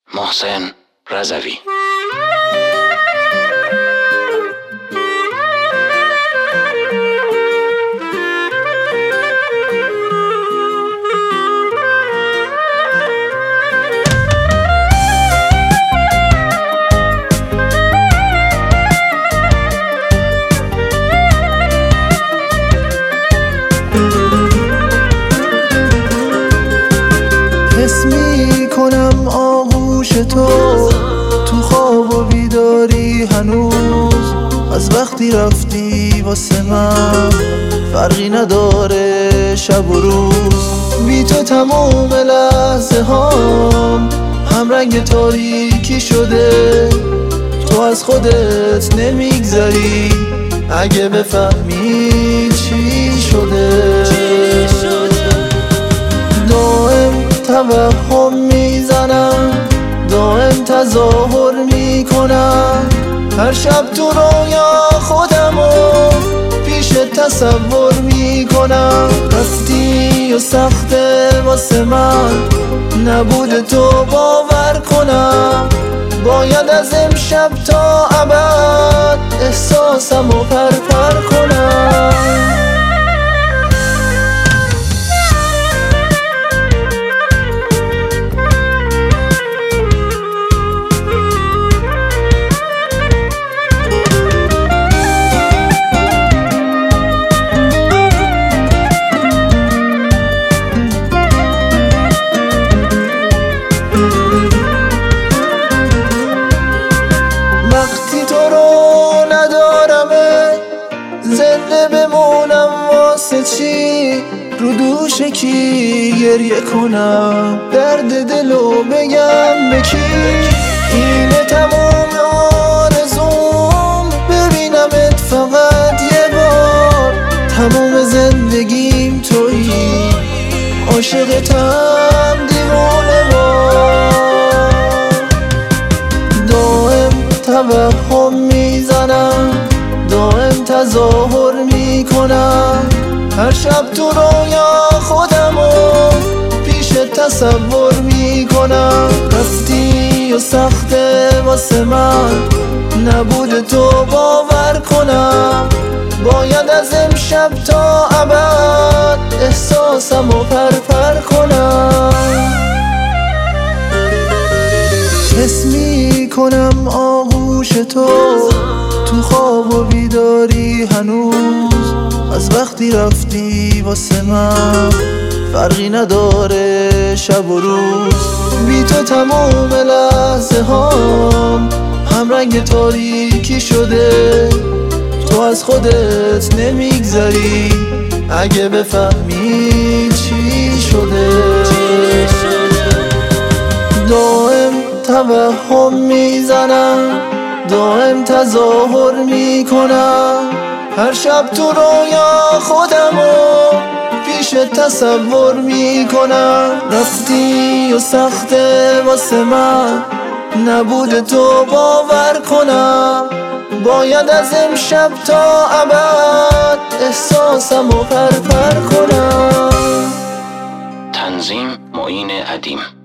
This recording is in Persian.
محسن رضوی. حس میکنم آغوش تو خواب و بیداری هنوز. از وقتی رفتی واسه من فرقی نداره شب و روز. بی تو تمام لحظه هام هم رنگ تاریکی شده. تو از خودت نمیگذری اگه بفهمی چی شده. دائم توهم میزنم، دائم تظاهر میکنم. هر شب تو رویا خودمو پیش تصور میکنم. رفتی و سخته واسه من نبود تو باور کنم. باید از امشب تا ابد احساسمو پرپر کنم. وقتی تو رو ندارمه زنده بمونم واسه چی؟ رو دوش کی گریه کنم؟ درد دلو بگم به کی؟ اینه تموم آرزوم ببینمت فقط یه بار. تموم زندگیم تویی، عاشقتم دیوانه وار. توهم میزنم، دائم تظاهر میکنم. هر شب تو رویا خودمو پیش تصور میکنم. رفتی و سخته واسه من نبود تو باور کنم. باید از امشب تا ابد احساسمو پرپر کنم. حس میکنم آغوش تو خواب و بیداری هنوز. از وقتی رفتی واسه من فرقی نداره شب و روز. بی تو تمام لحظه هام هم رنگ تاریکی شده. تو از خودت نمیگذری اگه بفهمی چی شده. دائم توهم میزنم، دائم تظاهر میکنم. هر شب تو رویا خودمو پیش تصور میکنم. رفتی و سخته واسه من نبود تو باور کنم. باید از امشب تا ابد احساسمو پرپر کنم. تنظیم معین ادیم.